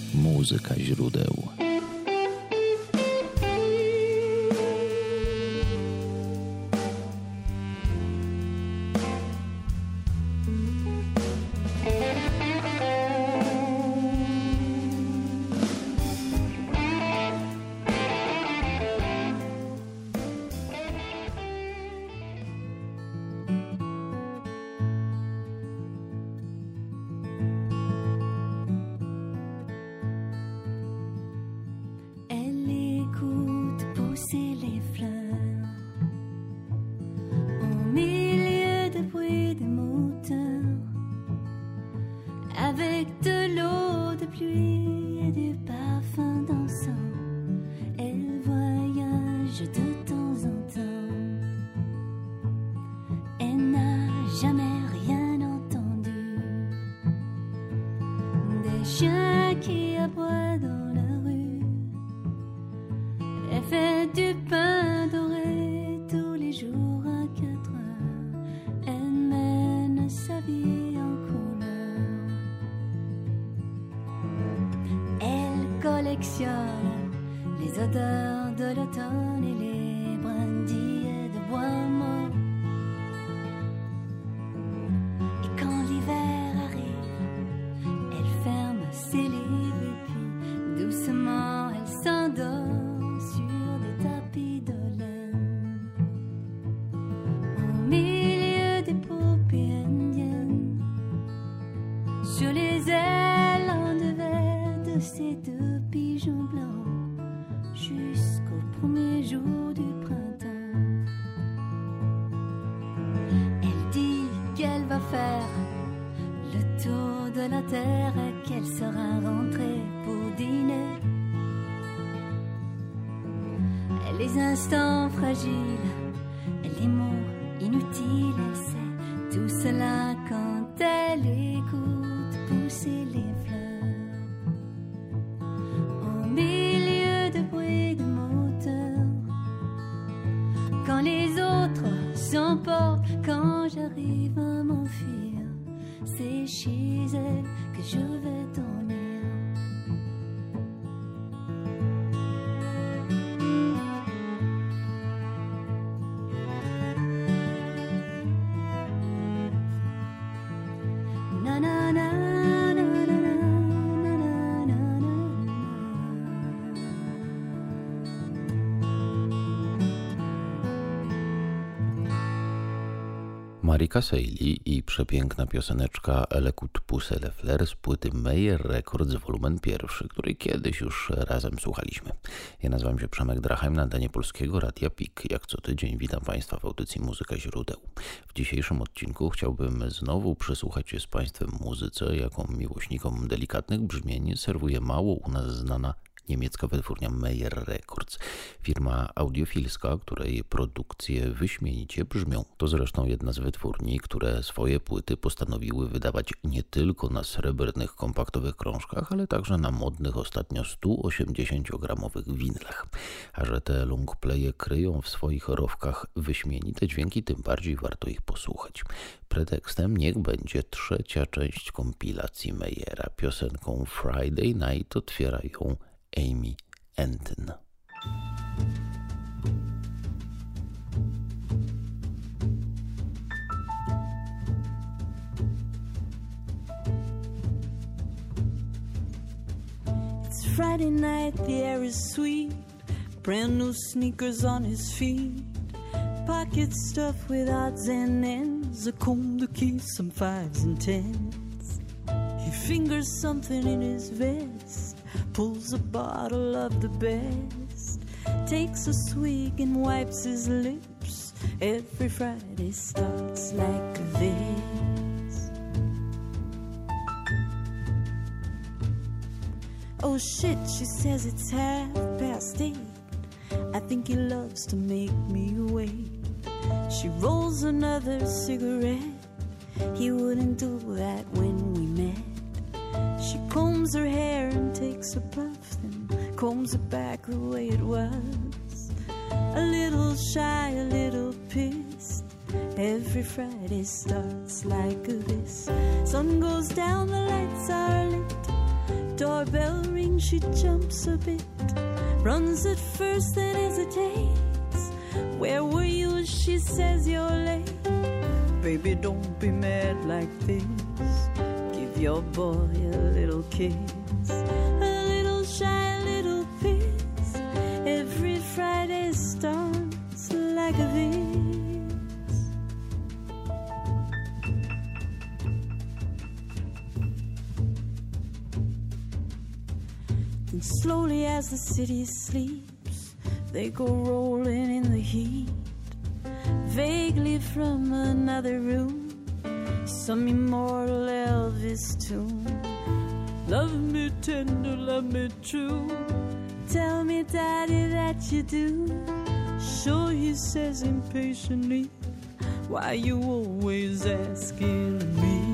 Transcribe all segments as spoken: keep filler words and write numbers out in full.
Muzyka źródeł. Les odeurs de l'automne et les brindilles de bois mort. Et quand l'hiver arrive, elle ferme ses livres et puis doucement elle s'endort sur des tapis de laine. Au milieu des poupées indiennes, sur les ailes en devers de ces deux pigeons blancs, jusqu'au premier jour du printemps. Elle dit qu'elle va faire le tour de la terre et qu'elle sera rentrée pour dîner. Les instants fragiles, les mots inutiles, elle sait tout cela quand elle écoute pousser les fleurs. Au milieu de bruit de moteur, quand les autres s'emportent, quand j'arrive à m'enfuir, c'est chez elle que je vais dormir. Marika Sejli i przepiękna pioseneczka L'écoute pousse les fleurs z płyty Meyer Records wolumen pierwszy, której kiedyś już razem słuchaliśmy. Ja nazywam się Przemek Drachheim, na antenie Polskiego Radia P I K. Jak co tydzień witam Państwa w audycji Muzyka źródeł. W dzisiejszym odcinku chciałbym znowu przysłuchać się z Państwem muzyce, jaką miłośnikom delikatnych brzmień serwuje mało u nas znana niemiecka wytwórnia Meyer Records. Firma audiofilska, której produkcje wyśmienicie brzmią. To zresztą jedna z wytwórni, które swoje płyty postanowiły wydawać nie tylko na srebrnych kompaktowych krążkach, ale także na modnych ostatnio sto osiemdziesięciogramowych winylach. A że te longplaye kryją w swoich rowkach wyśmienite dźwięki, tym bardziej warto ich posłuchać. Pretekstem niech będzie trzecia część kompilacji Meyera. Piosenką Friday Night otwiera ją Amy Antin. It's Friday night, the air is sweet, brand new sneakers on his feet, pockets stuffed with odds and ends, a comb, the keys, some fives and tens. He fingers something in his vest, pulls a bottle of the best, takes a swig and wipes his lips. Every Friday starts like this. Oh shit, she says it's half past eight. I think he loves to make me wait. She rolls another cigarette. He wouldn't do that when we met. She combs her hair and takes a puff, then combs it back the way it was. A little shy, a little pissed. Every Friday starts like this. Sun goes down, the lights are lit. Doorbell rings, she jumps a bit, runs at first, then hesitates. Where were you? She says you're late. Baby, don't be mad like this. Give your boy a little kiss, a little shy little piss. Every Friday starts like this. And slowly as the city sleeps, they go rolling in the heat. Vaguely from another room, some immortal Elvis tune. Love me tender, love me true. Tell me, Daddy, that you do. Sure, he says impatiently, why you always asking me?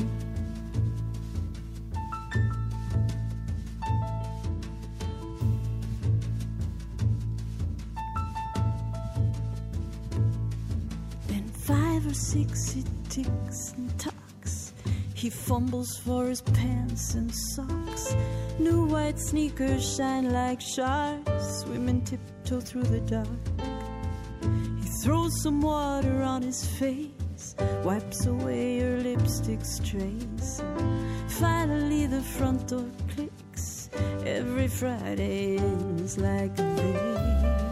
Six, he ticks and talks. He fumbles for his pants and socks. New white sneakers shine like sharks. Women tiptoe through the dark. He throws some water on his face, wipes away her lipstick's trace. Finally the front door clicks. Every Friday ends like this.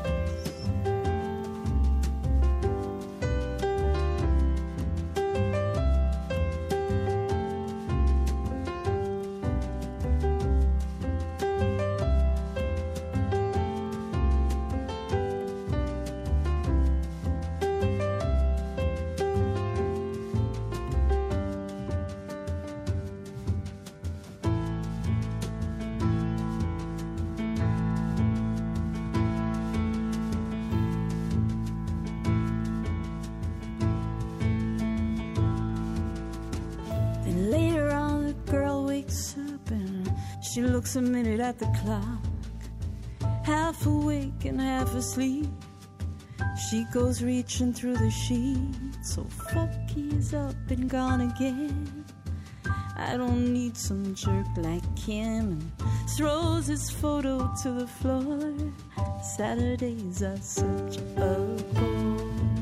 She looks a minute at the clock, half awake and half asleep. She goes reaching through the sheets. So fuck, he's up and gone again. I don't need some jerk like him. And throws his photo to the floor. Saturdays are such a bore.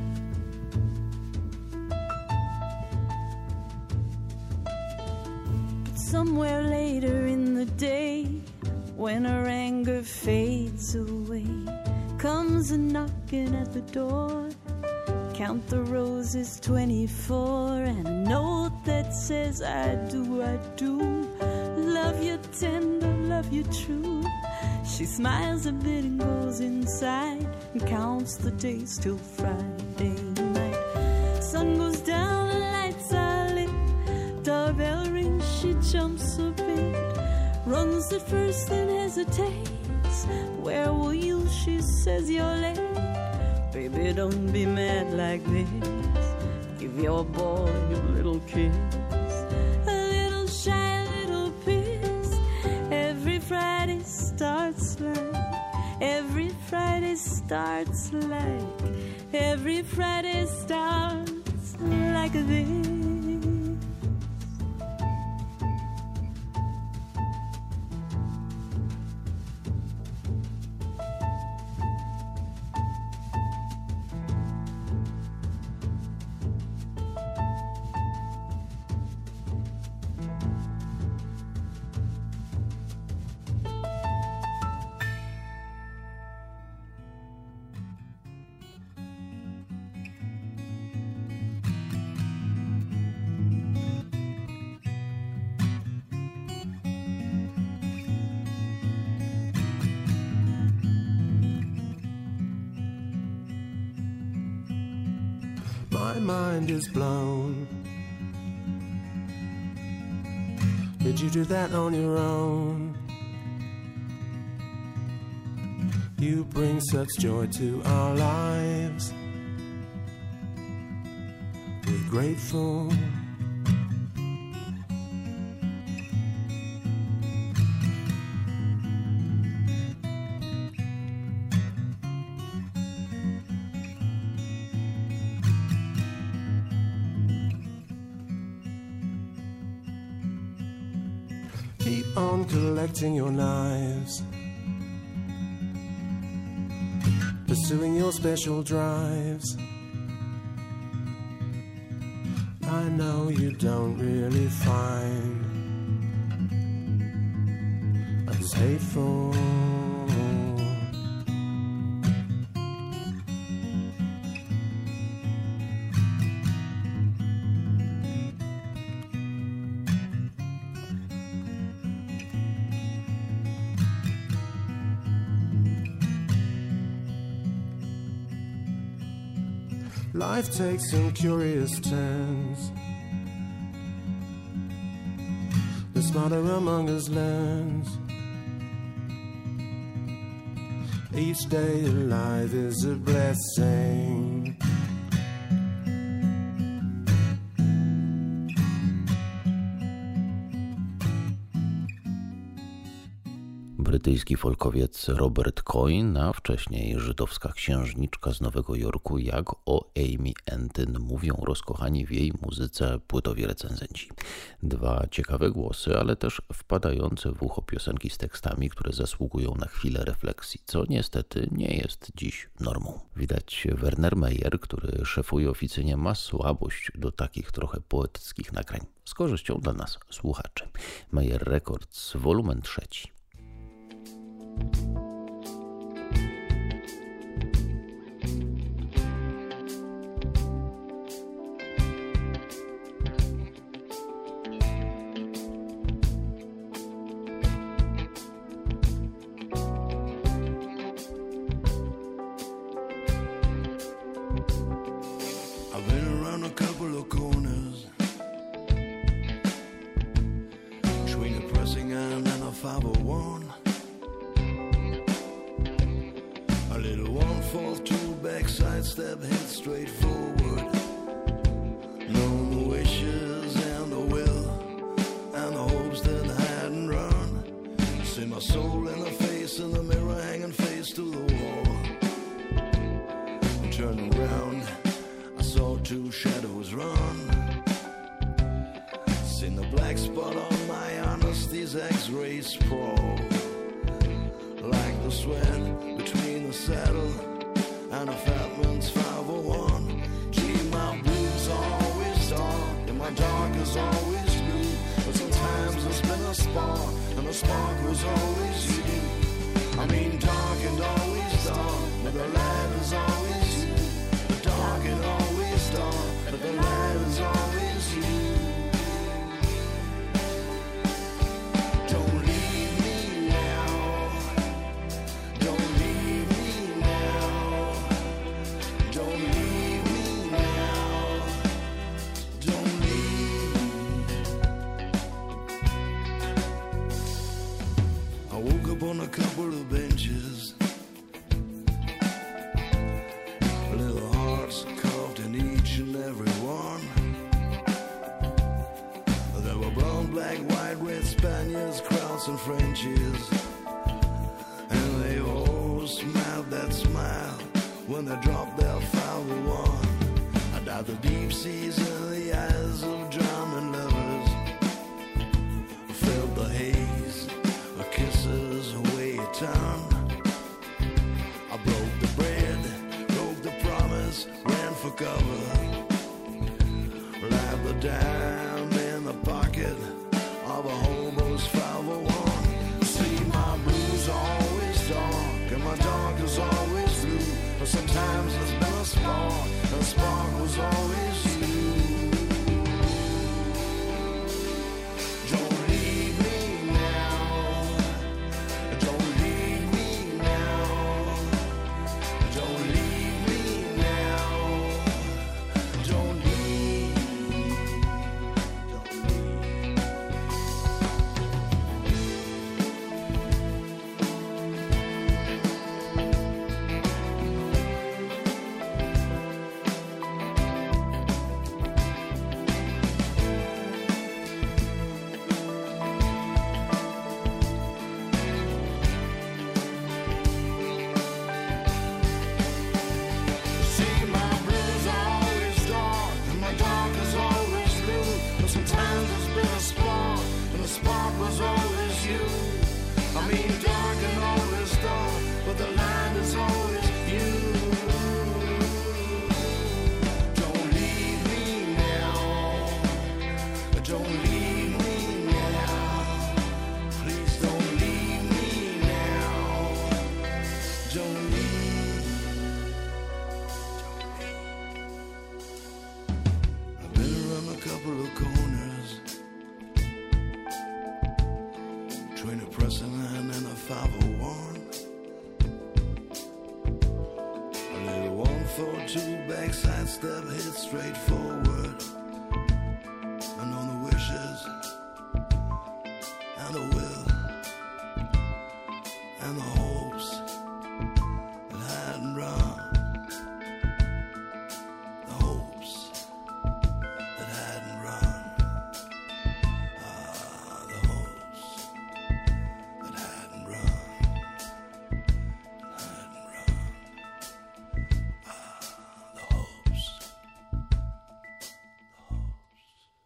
Somewhere later in the day, when her anger fades away, comes a knocking at the door. Count the roses, twenty-four, and a note that says I do, I do love you tender, love you true. She smiles a bit and goes inside and counts the days till Friday night. Sun goes down, the lights are lit. Doorbell rings, she jumps a bit, runs at first then hesitates. Where were you? She says you're late. Baby, don't be mad like this. Give your boy a little kiss, a little shy little piss. Every Friday starts like, every Friday starts like, every Friday starts like this. My mind is blown. Did you do that on your own? You bring such joy to our lives. We're grateful. Keep on collecting your knives, pursuing your special drives. I know you don't really find us hateful. Life takes some curious turns. The smarter among us learns. Each day alive is a blessing. Brytyjski folkowiec Robert Coyne, a wcześniej żydowska księżniczka z Nowego Jorku, jak o Amy Entyn mówią rozkochani w jej muzyce płytowi recenzenci. Dwa ciekawe głosy, ale też wpadające w ucho piosenki z tekstami, które zasługują na chwilę refleksji, co niestety nie jest dziś normą. Widać, Werner Meyer, który szefuje oficynie, ma słabość do takich trochę poetyckich nagrań. Z korzyścią dla nas, słuchaczy. Meyer Records, wolumen trzeci. I've been around a couple of corners between a pressing hand and a five oh one. A little one falls to back, sidestep, head straight forward. Know the wishes and the will and the hopes that hide and run. See my soul in the face in the mirror, hanging face to the wall. And turning around, I saw two shadows run. Seen the black spot on my honesty's X-rays sprawl. Like the sweat between the saddle and a fat man's five oh one. Gee, my blues are always dark and my dark is always blue. But sometimes there's been a spark and the spark was always you. I mean dark and always dark, but the light is always you. The dark and always dark, but the light is always you. Don't leave me now. Don't leave me now. Don't leave me now. Don't leave me. I woke up on a couple of benches. Little hearts carved in each and every one. There were brown, black, white, red Spaniards, Krauts and Frenchies. And they all smiled that smile when they dropped their five oh one. I doubt the deep seas in the eyes of drowning lovers. Felt the haze of kisses weigh it down. I broke the bread, broke the promise, ran for cover. Like the dime in the pocket of a hobo's five oh one. See, my blues are always dark and my dark is always blue. But sometimes there's been a spark and the spark was always you. Don't leave me now. Don't leave me now. Don't leave me now. Don't leave. Don't leave. See, my blues are always dark and my dark is always blue. But sometimes there's been a spark and the spark was always you. I mean, dark and always dark, but the line is always you. Don't leave me now. Don't leave me now. Please don't leave me now. Don't leave. I've been around a couple of corners, between a pressing hand and a five oh one. A little one four two backside step, hit straight forward, and on the wishes and the will and the hopes that hadn't run, the hopes that hadn't run, ah, the hopes that hadn't run, hadn't run, ah, the hopes, the hopes.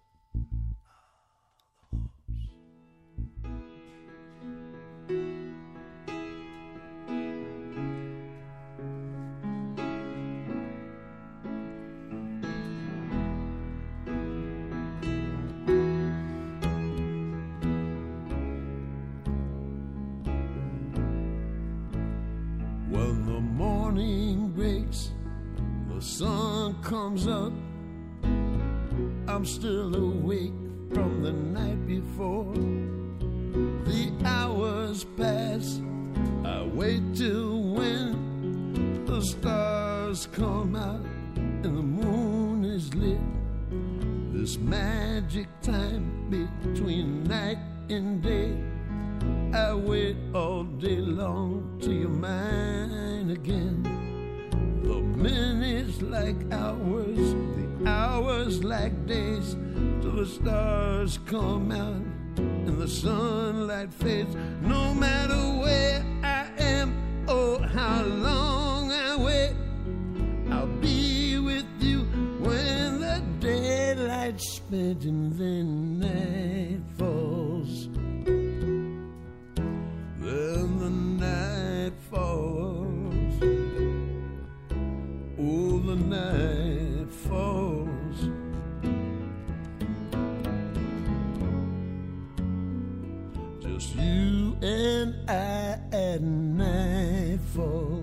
When the morning breaks, the sun comes up, I'm still awake from the night before. The hours pass, I wait till when the stars come out and the moon is lit. This magic time between night and day, I wait all day long till you're mine again. The minutes like hours, the hours like days, till the stars come out and the sunlight fades. No matter where I am or how long I wait, I'll be with you when the daylight's spent and then night falls. Then the night falls. Oh, the night falls. Just you and I at nightfall.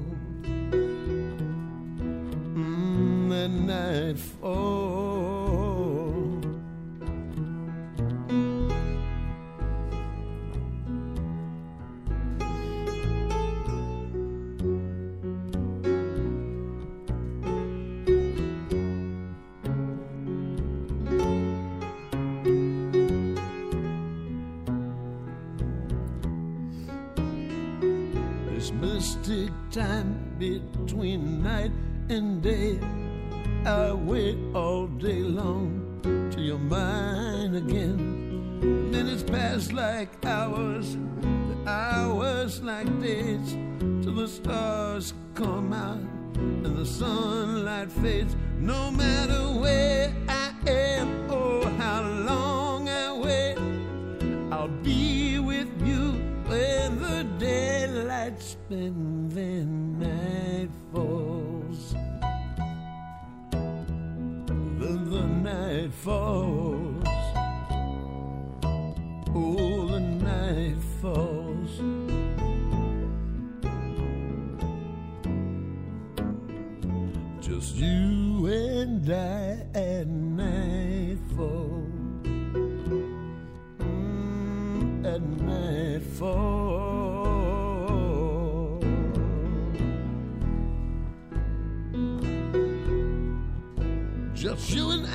Mm, at nightfall. Mystic time between night and day, I wait all day long till you're mine again. Minutes pass like hours, the hours like days, till the stars come out and the sunlight fades. No matter where I am or how long I wait, I'll be with you when the daylight spent, then night falls. Then the night falls. Oh, the night falls. Just you and I at nightfall. Mm, at nightfall. Just you and I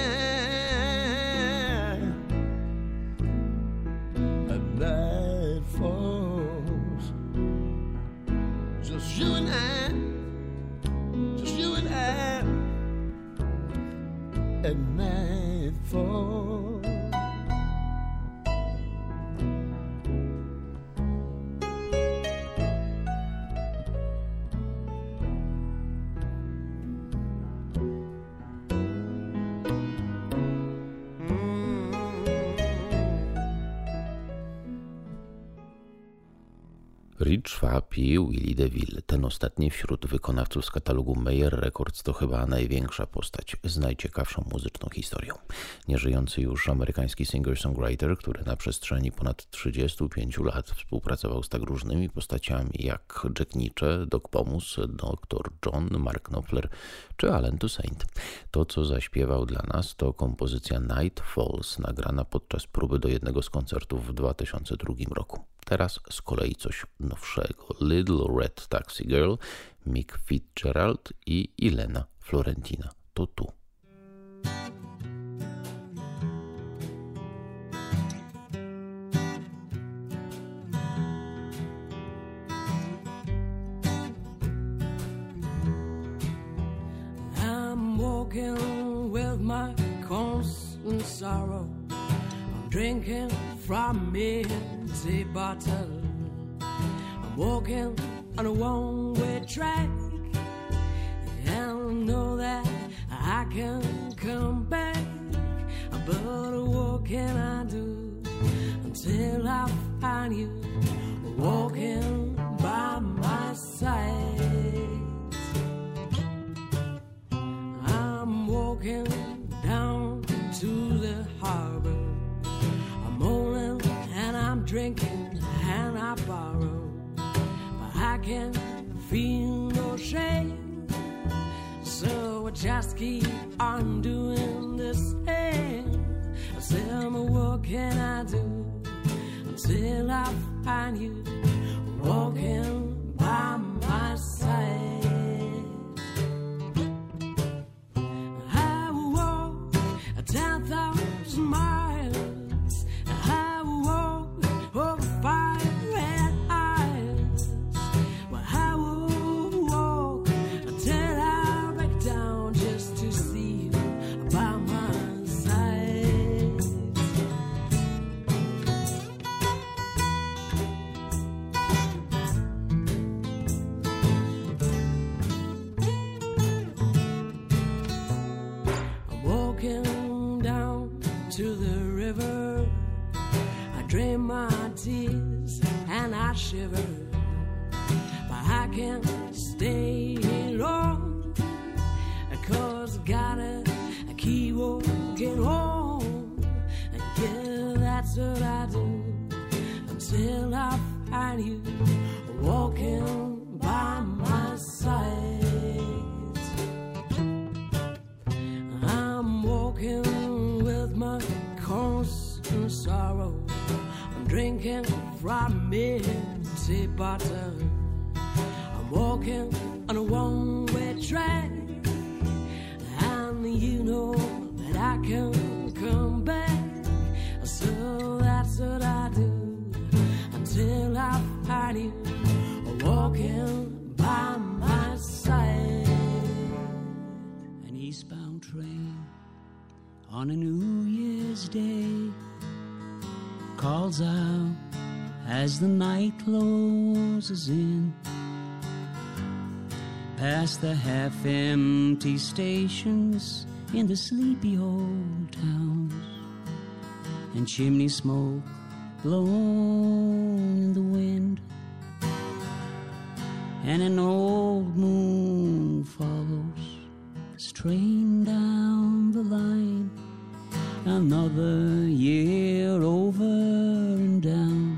at night falls. Just you and I, just you and I at night falls. Rich Schwab i Willie DeVille. Ten ostatni wśród wykonawców z katalogu Meyer Records to chyba największa postać z najciekawszą muzyczną historią. Nieżyjący już amerykański singer-songwriter, który na przestrzeni ponad trzydziestu pięciu lat współpracował z tak różnymi postaciami jak Jack Nitzsche, Doc Pomus, doktor John, Mark Knopfler czy Allen Toussaint. To, co zaśpiewał dla nas, to kompozycja Night Falls, nagrana podczas próby do jednego z koncertów w dwa tysiące drugim roku. Teraz z kolei coś nowszego. Little Red Taxi Girl, Mick Fitzgerald i Elena Florentina. To tu. I'm walking with my constant sorrow. I'm drinking from me empty bottle. I'm walking on a one-way track, and I know that I can come back. But what can I do until I find you walking by my side? I'm walking down to the harbor. I'm moaning and I'm drinking and I borrow, but I can feel no shame, so I just keep on doing the same. Tell me what can I do until I find you walking by my side. I will walk ten thousand miles. I will walk over fire and ice. Well, I will walk until I break down just to see you by my side. I'm walking down to the river. I drain my tears and I shiver, but I can't stay long, 'cause I gotta keep walking home. And yeah, that's what I do until I find you walking by my side. I'm walking with my constant sorrow. I'm drinking from empty bottle. I'm walking on a one-way track, and you know that I can come back. So that's what I do until I find you walking by my side. An eastbound train on a New Year's Day calls out as the night closes in, past the half-empty stations in the sleepy old towns, and chimney smoke blown in the wind, and an old moon follows this train down the line. Another year over and down.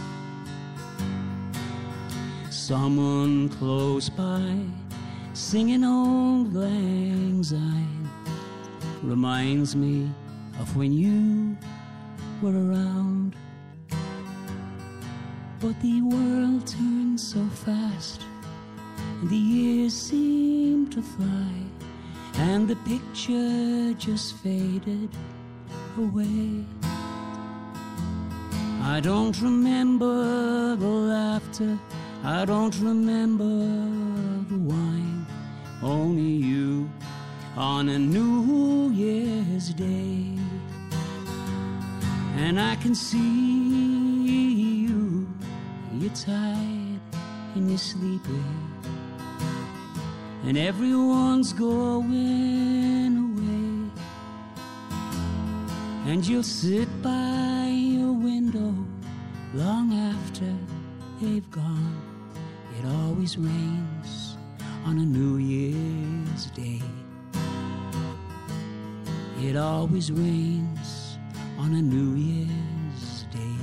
Someone close by singing Auld Lang Syne reminds me of when you were around. But the world turns so fast, and the years seem to fly, and the picture just faded away. I don't remember the laughter, I don't remember the wine, only you on a New Year's Day. And I can see you, you're tired and you're sleepy, and everyone's going away, and you'll sit by your window long after they've gone. It always rains on a New Year's Day. It always rains on a New Year's Day.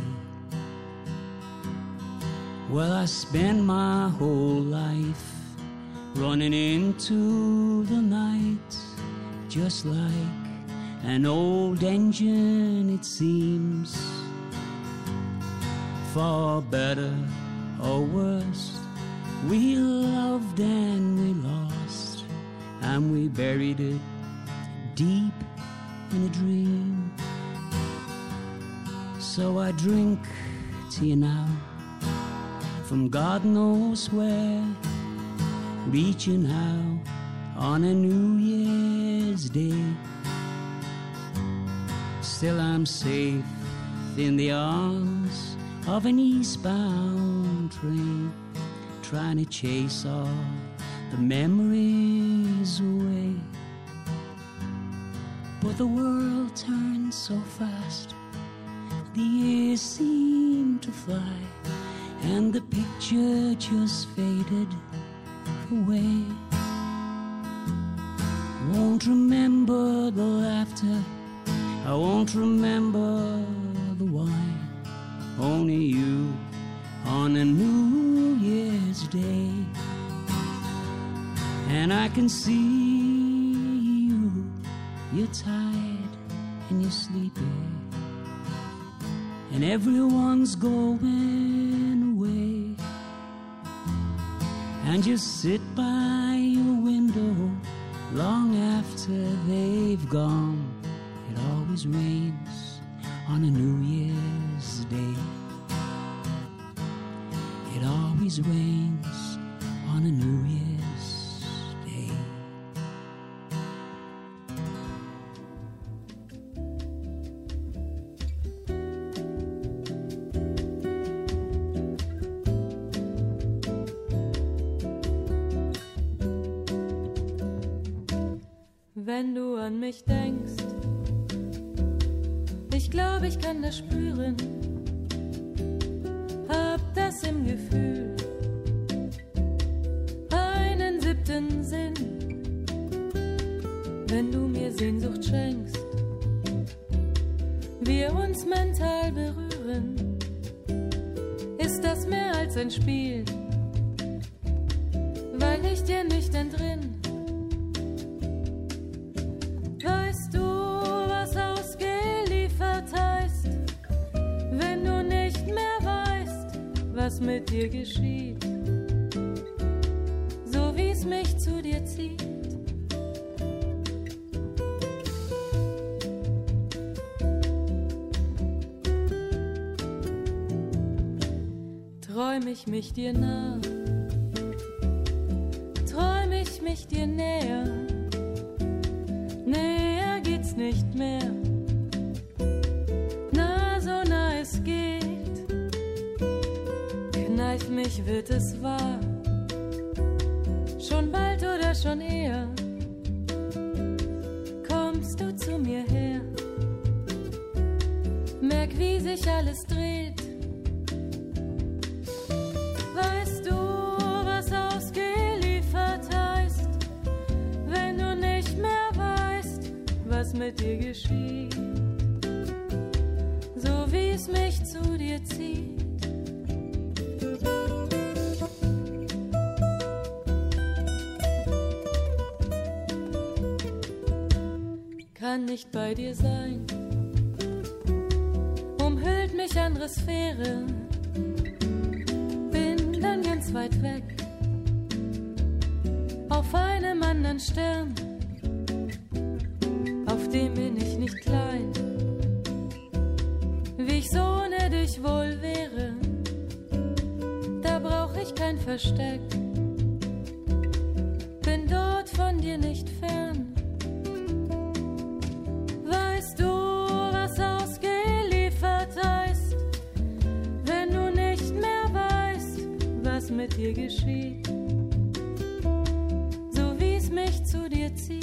Well, I spend my whole life running into the night, just like an old engine, it seems. For better or worse, we loved and we lost, and we buried it deep in a dream. So I drink to you now, from God knows where, reaching out on a New Year's Day. Still I'm safe in the arms of an eastbound train, trying to chase all the memories away. But the world turns so fast, the years seem to fly, and the picture just faded away. Won't remember the laughter, I won't remember the wine, only you on a New Year's Day. And I can see you, you're tired and you're sleepy, and everyone's going away, and you sit by your window long after they've gone. It always rains on a New Year's Day. It always rains on a New Year's Day. Wenn du an mich denkst, ich glaube, ich kann das spüren, hab das im Gefühl, einen siebten Sinn. Wenn du mir Sehnsucht schenkst, wir uns mental berühren, ist das mehr als ein Spiel, weil ich dir nicht entrinn. Weißt du, was ausgeliefert heißt, wenn du nicht mehr weißt, was mit dir geschieht, so wie's mich zu dir zieht. Träum ich mich dir nah, träum ich mich dir näher, näher geht's nicht mehr, nah so nah es geht, kneif mich wird es wahr, schon bald oder schon eher, kommst du zu mir her, merk wie sich alles dreht, weißt du, was ausgeliefert heißt, wenn du nicht mehr weißt, was mit dir geschieht, so wie es mich zu dir zieht. Kann nicht bei dir sein, umhüllt mich andere Sphäre, bin dann ganz weit weg, auf einem anderen Stern, auf dem bin ich nicht klein, wie ich so ohne dich wohl wäre, da brauch ich kein Versteck, bin dort von dir nicht fern. Weißt du, was ausgeliefert heißt, wenn du nicht mehr weißt, was mit dir geschieht, so wie es mich zu dir zieht.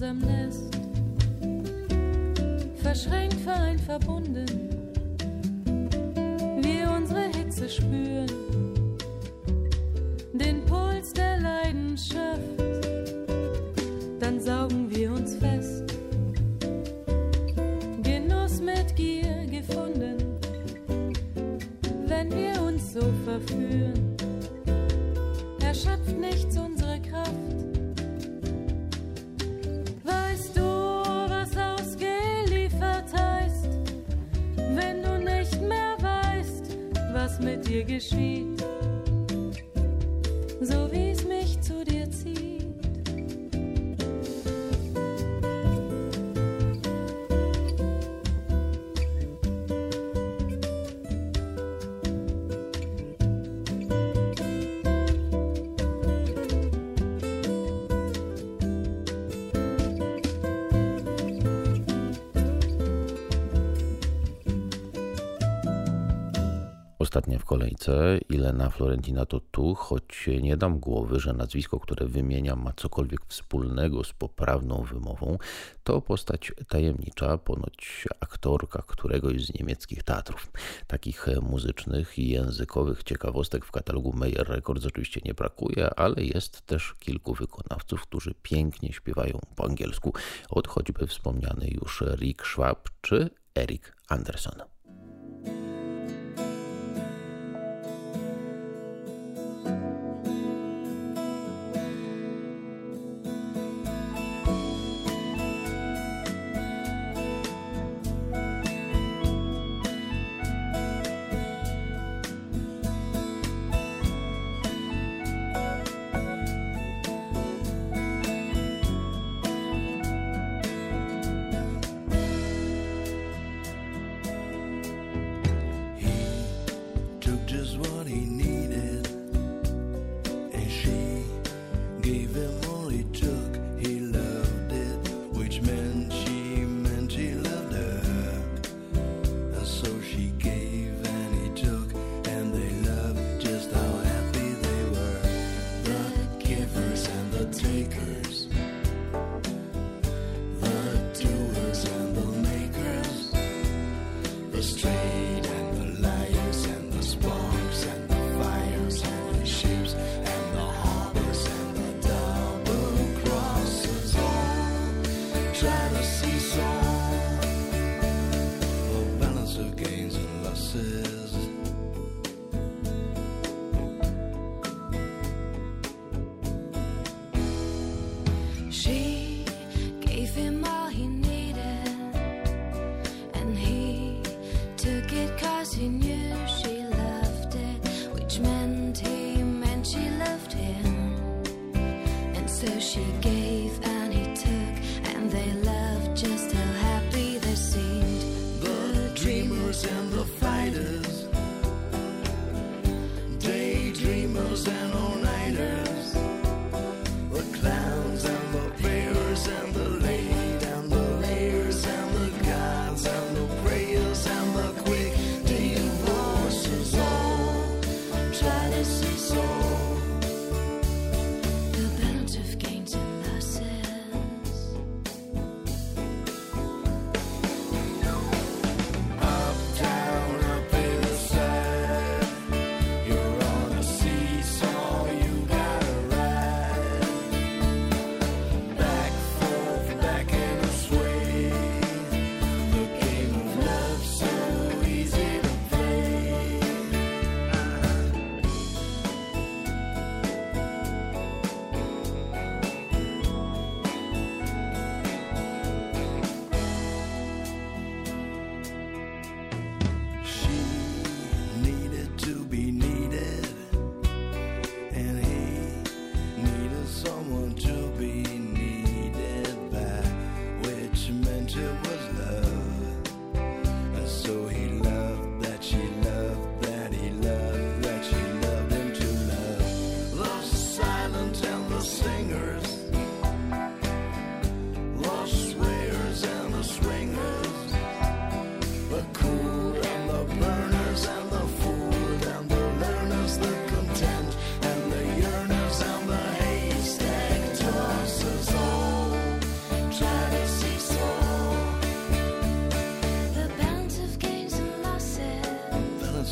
unserem Nest, verschränkt, vereint, verbunden, wir unsere Hitze spüren, den Puls der Leidenschaft, dann saugen wir uns fest, Genuss mit Gier gefunden, wenn wir uns so verführen, erschöpft nichts unsere Kraft. Weißt du, was ausgeliefert heißt, wenn du nicht mehr weißt, was mit dir geschieht, so wie es mich zu dir zieht. Ostatnia w kolejce, Ilena Florentina to tu, choć nie dam głowy, że nazwisko, które wymieniam, ma cokolwiek wspólnego z poprawną wymową, to postać tajemnicza, ponoć aktorka któregoś z niemieckich teatrów. Takich muzycznych i językowych ciekawostek w katalogu Meyer Records oczywiście nie brakuje, ale jest też kilku wykonawców, którzy pięknie śpiewają po angielsku, od choćby wspomniany już Rick Schwab czy Eric Anderson.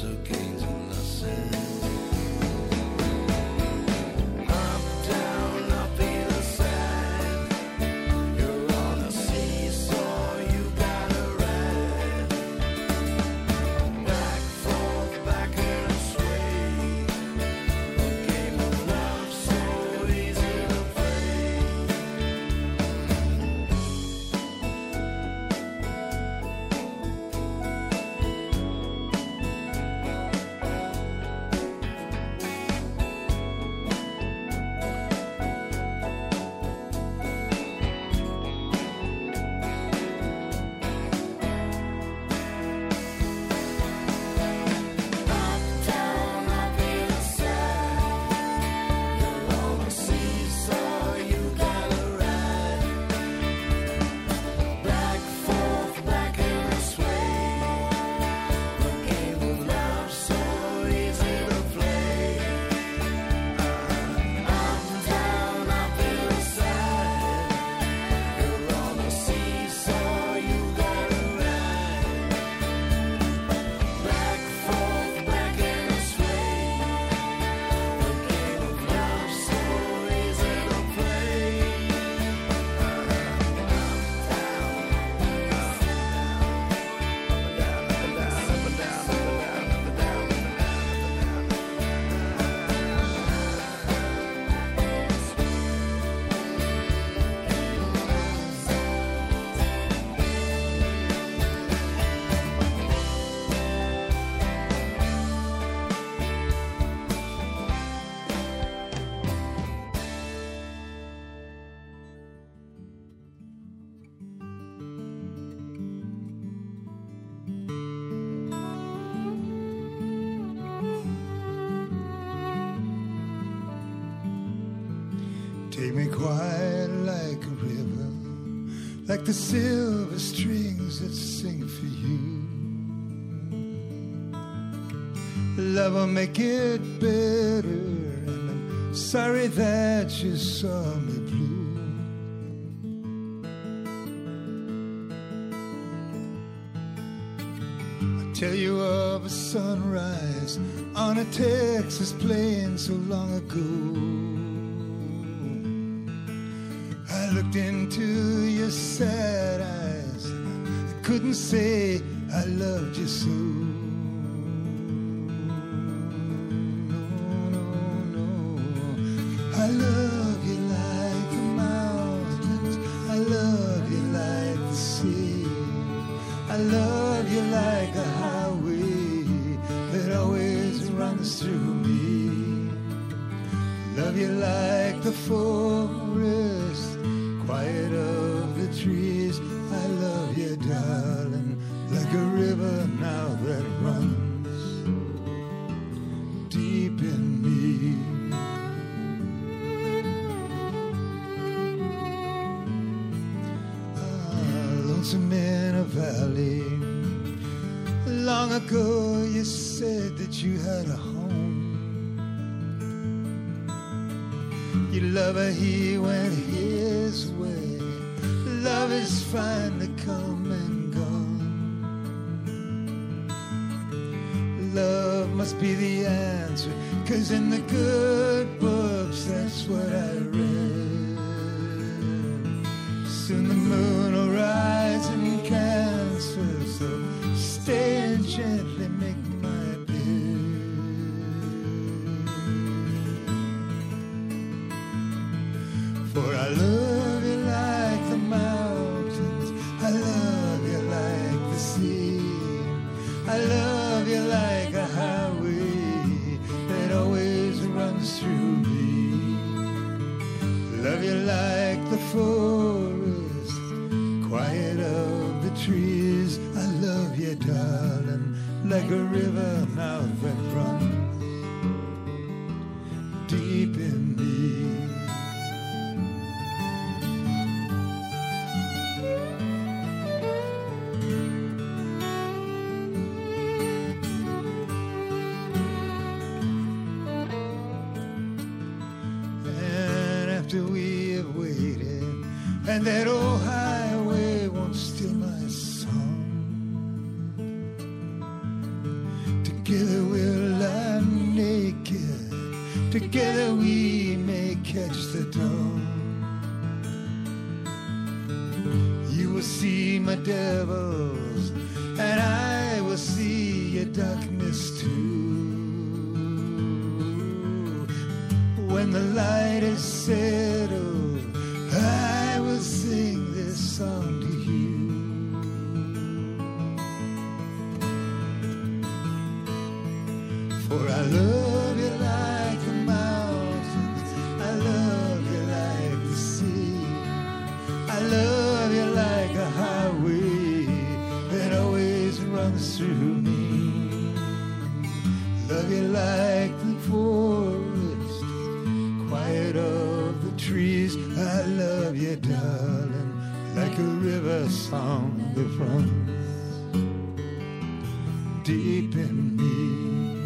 Take me quiet like a river, like the silver strings that sing for you. Love will make it better, and I'm sorry that you saw me blue. I tell you of a sunrise on a Texas plain so long ago. I looked into your sad eyes, I couldn't say I loved you so. No, no, no. I love you like the mountains, I love you like the sea, I love you like a highway that always runs through me. Love you like the forest, quiet of the trees. I love you, darling, like a river now that runs deep in me. Ah, lonesome in a valley. Long ago you said that you had a home. Your lover, he went his way. Love is finally come and gone. Love must be the answer, 'cause in the good books that's what I read. Soon the moon will rise in Cancer, so stay and gently make my for I love you like the mountains, I love you like the sea, I love you like a highway that always runs through me. Love you like the forest, quiet of the trees. I love you, darling, like a river now that runs deep in me. And that old highway won't steal my song. Together Together we may catch the dawn. You will see my devils, and I will see your darkness too. When the light is settled, I will sing this song to you. For I love you like the mountains, I love you like the sea, I love you like a highway that always runs through me. Love you like the forest, quiet of the trees. I love you, darling, like a river song that runs deep in me.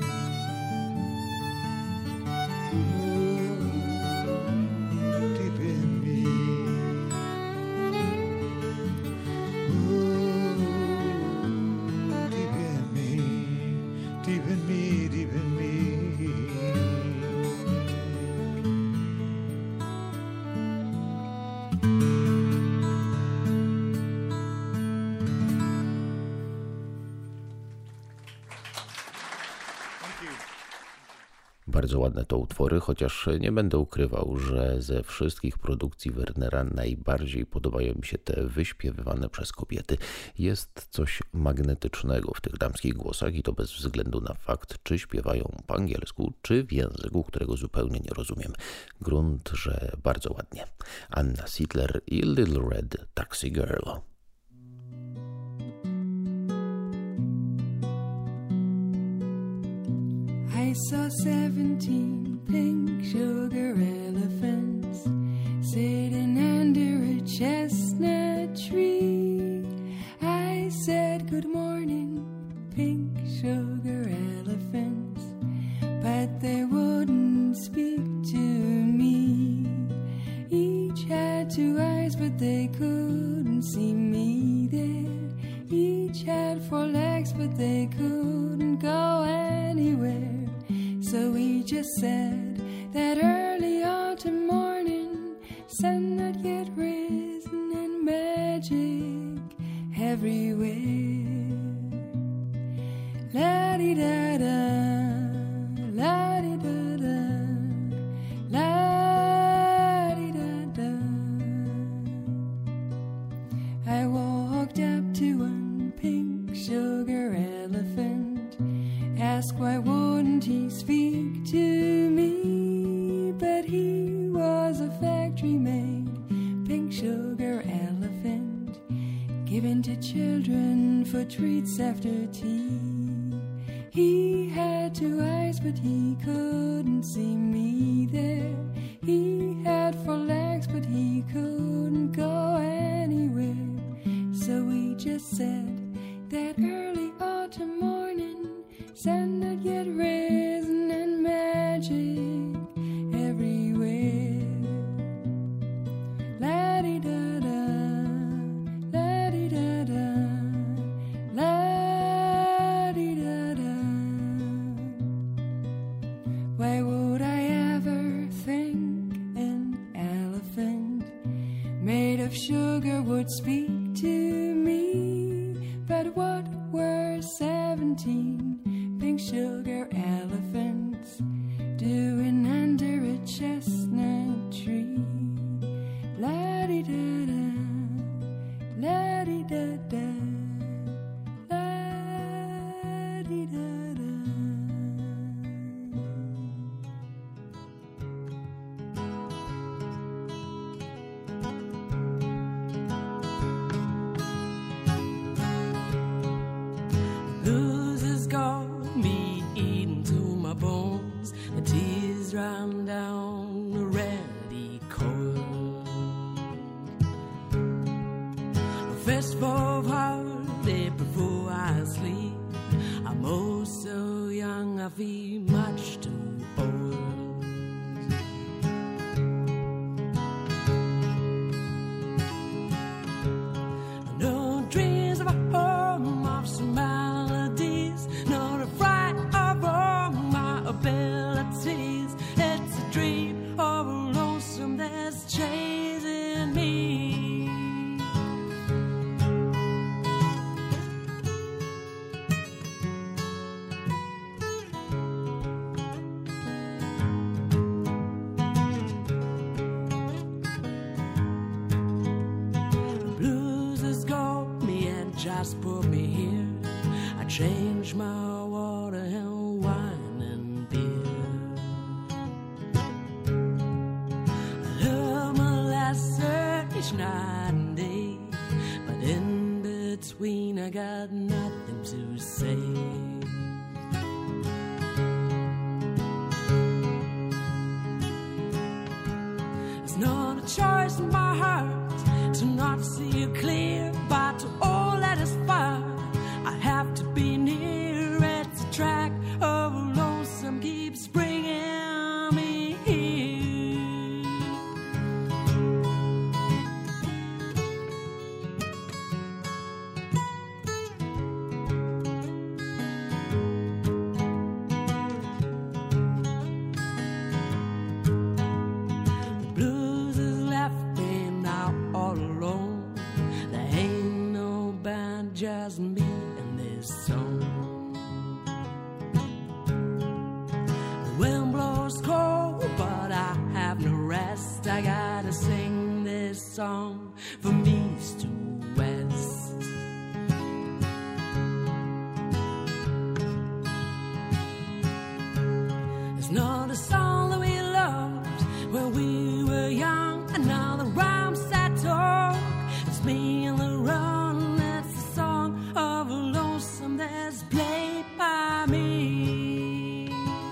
Bardzo ładne to utwory, chociaż nie będę ukrywał, że ze wszystkich produkcji Wernera najbardziej podobają mi się te wyśpiewywane przez kobiety. Jest coś magnetycznego w tych damskich głosach i to bez względu na fakt, czy śpiewają po angielsku, czy w języku, którego zupełnie nie rozumiem. Grunt, że bardzo ładnie. Anna Sidler i Little Red Taxi Girl. I saw seventeen pink sugar elephants sitting under a chestnut tree. I said, good morning, pink sugar elephants, but they wouldn't speak to me. Each had two eyes, but they couldn't see me there. Each had four legs, but they couldn't go anywhere. So we just said that early autumn morning, sun not yet risen and magic everywhere. La-di-da-da, la-di-da-da, la-di-da-da. I walked up to one pink sugar elephant, asked why wouldn't he speak to me, but he was a factory-made pink sugar elephant, given to children for treats after tea. He had two eyes, but he couldn't see me there. He had four legs, but he couldn't go anywhere. So we just said that early autumn morning, sun not yet risen and magic everywhere. La-di-da-da, la-di-da-da, la-di-da-da. Why would I ever think an elephant made of sugar would speak to me? But what were seventeen pink sugar elephants doing under a chestnut tree? La-di-da-da, la-di-da-da, la-di-da-da. Blues has got me eaten to my bones. The tears run down the ready coil. A festival of holiday before I sleep. I'm oh so young, I feel much too old. No dreams of a home of some melodies, not a fright of all my abilities. It just put me here. I changed my water and wine and beer. I love my lesser each night and day, but in between I got nothing to say. It's not a choice in my heart to not see you clear, but to all that is far, I have to be near. It's a track of a lonesome keeps bringing me here. The blues has left me now all alone. There ain't no band, just me and this song. The wind blows cold, but I have no rest. I gotta sing this song from east to west. It's not a song that we loved when we were young, and now the rhymes that talk, it's me and the run. It's a song of a lonesome that's played by me.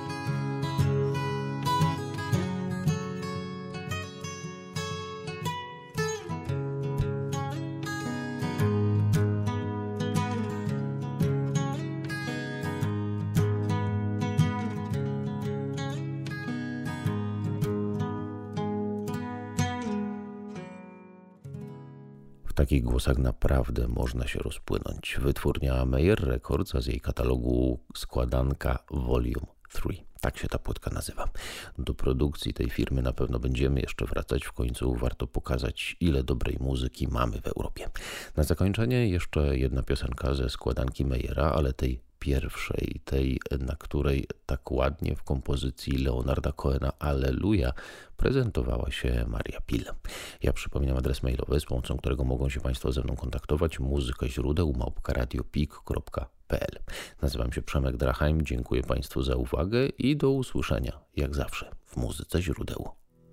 W takich głosach naprawdę można się rozpłynąć. Wytwórnia Meyer Records, a z jej katalogu składanka Volume trzy. Tak się ta płytka nazywa. Do produkcji tej firmy na pewno będziemy jeszcze wracać. W końcu warto pokazać, ile dobrej muzyki mamy w Europie. Na zakończenie jeszcze jedna piosenka ze składanki Meyera, ale tej pierwszej, tej, na której tak ładnie w kompozycji Leonarda Cohena Alleluja prezentowała się Maria Pil. Ja przypominam adres mailowy, z pomocą którego mogą się Państwo ze mną kontaktować: muzyka źródeł małpka radiopik kropka p l. Nazywam się Przemek Drachheim, dziękuję Państwu za uwagę i do usłyszenia, jak zawsze, w muzyce źródeł.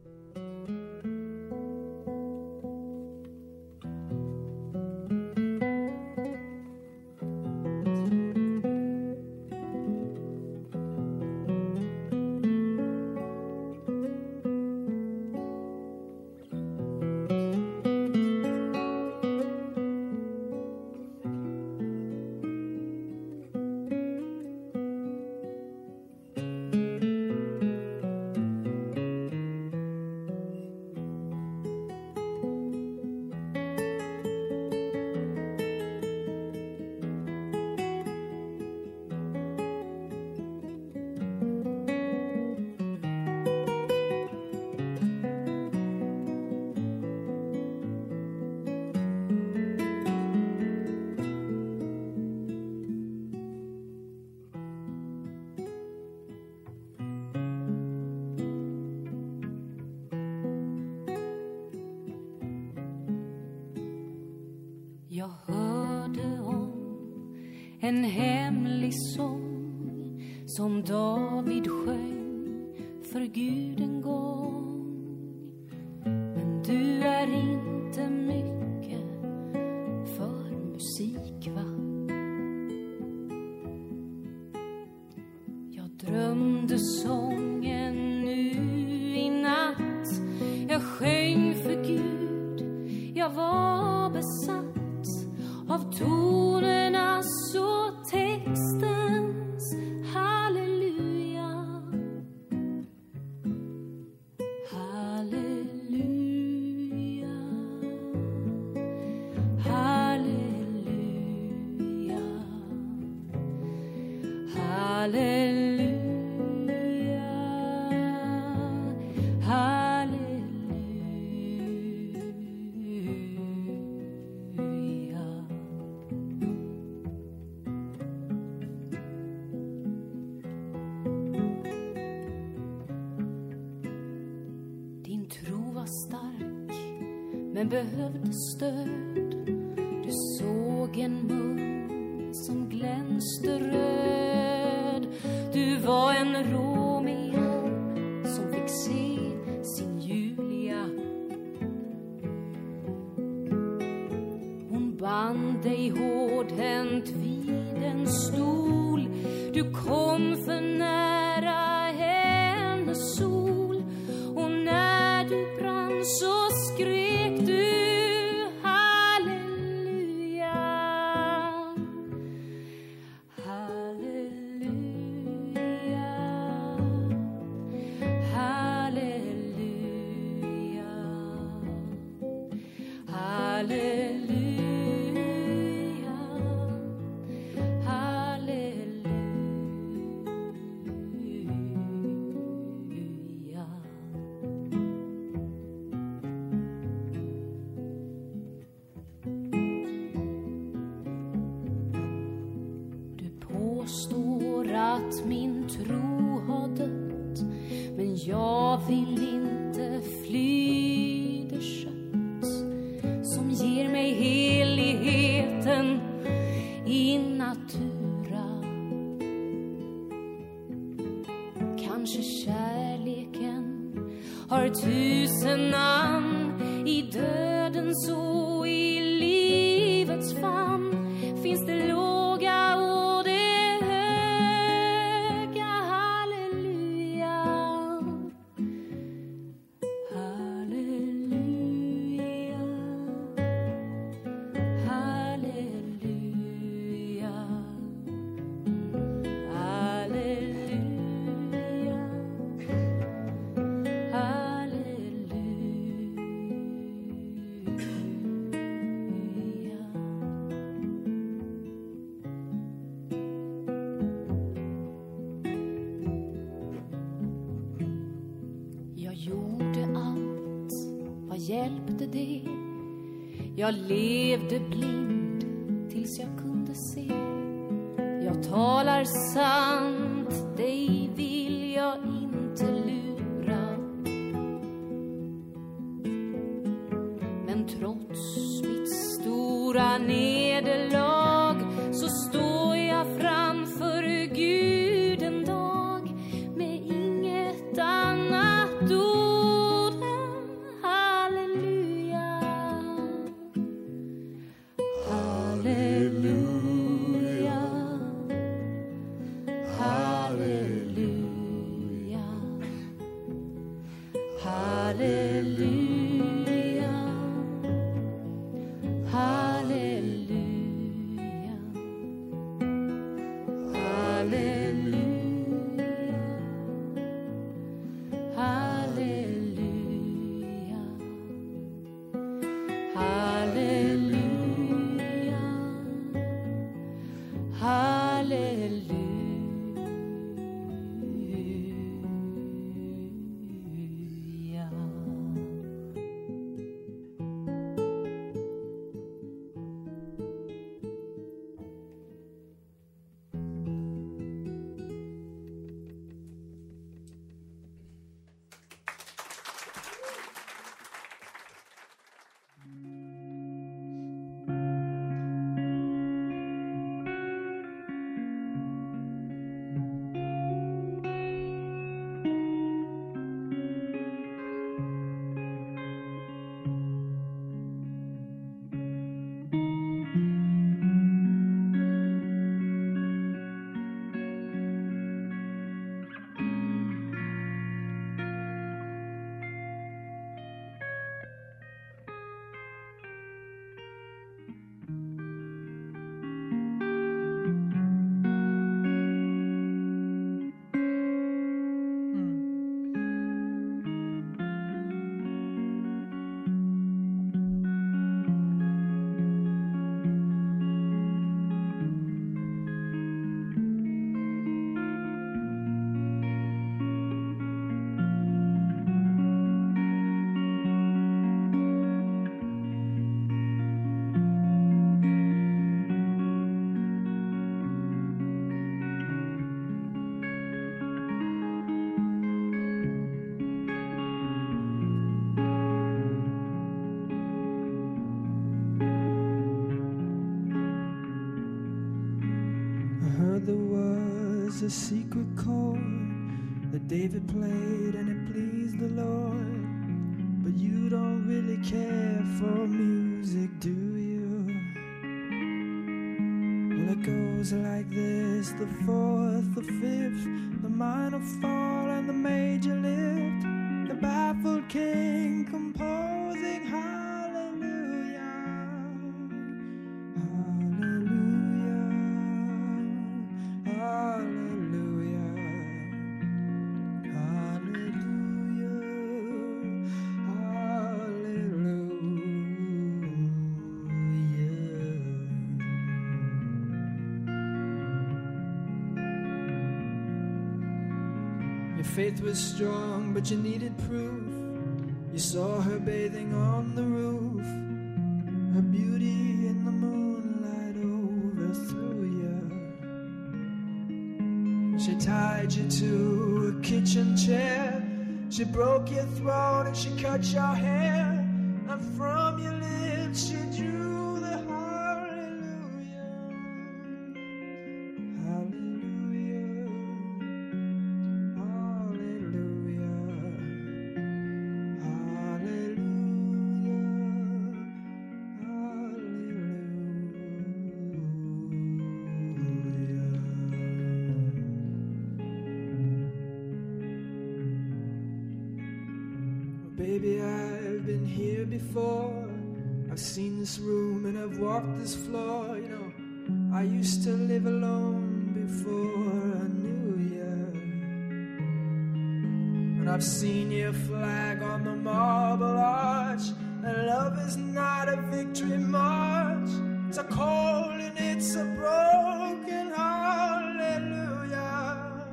Jag hörde om en hemlig sång som David sjöng för Gud en gång. Men du är inte mycket för musik, va? Jag drömde sången nu i natt. Jag sjöng för Gud, jag var besatt av tonernas och textens halleluja. Halleluja. Halleluja. Halleluja. Men behövde stöd. Du såg såg en mun som glänste röd. Du var en Romeo som fick se sin Julia. Hon band dig hårdhänt vid en stol. Du kom för nära hennes sol. Och när du brann så skrek du halleluja. Halleluja. Halleluja. Halleluja. Att min tro har dött, men jag vill inte fly det kött som ger mig heligheten i natura. Kanske kärleken har tusen namn, i dödens och i livets famn finns det låga och det hjälpte det. Jag levde blind tills jag kunde se. Jag talar sant, dig vill jag inte lura. Men trots mitt stora nederlag så står jag framför Gud en dag med inget annat ord. Halleluja, halleluja. was a secret chord that David played and it pleased the Lord. But you don't really care for music, do you? Well, it goes like this: the fourth, the fifth, the minor fall and the major lift, the baffled king composing hallelujah, hallelujah, hallelujah, hallelujah, hallelujah. Your faith was strong, but you needed proof. You saw her bathing on the roof, her beauty in the moonlight overthrew you. She tied you to a kitchen chair, she broke your throat and she cut your hair, and from your lips she drew the hallelujah, hallelujah, hallelujah, Baby, I've been here before. I've seen this room and I've walked this floor. You know, I used to live alone before I knew you. And I've seen your flag on the marble arch. And love is not a victory march. It's a cold and it's a broken hallelujah.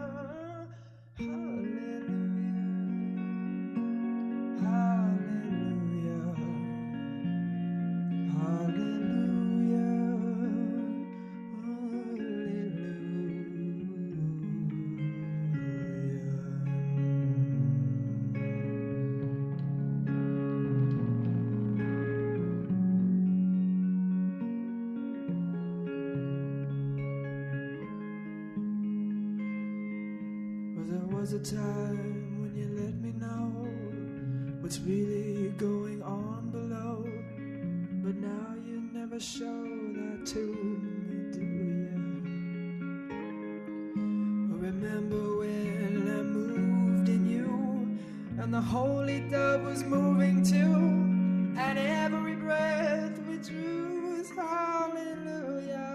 Was a time when you let me know what's really going on below, but now you never show that to me, do you? Remember when I moved in you, and the holy dove was moving too, and every breath we drew was hallelujah.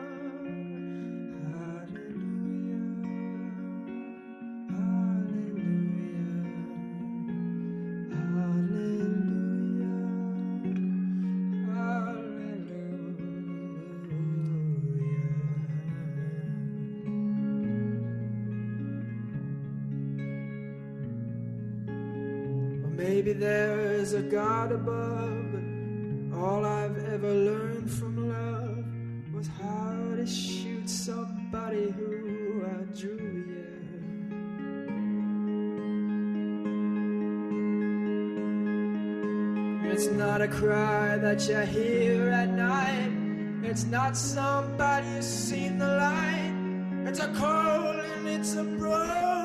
Maybe there's a God above, but all I've ever learned from love was how to shoot somebody who outdrew you. It's not a cry that you hear at night. It's not somebody who's seen the light. It's a cold and it's a broken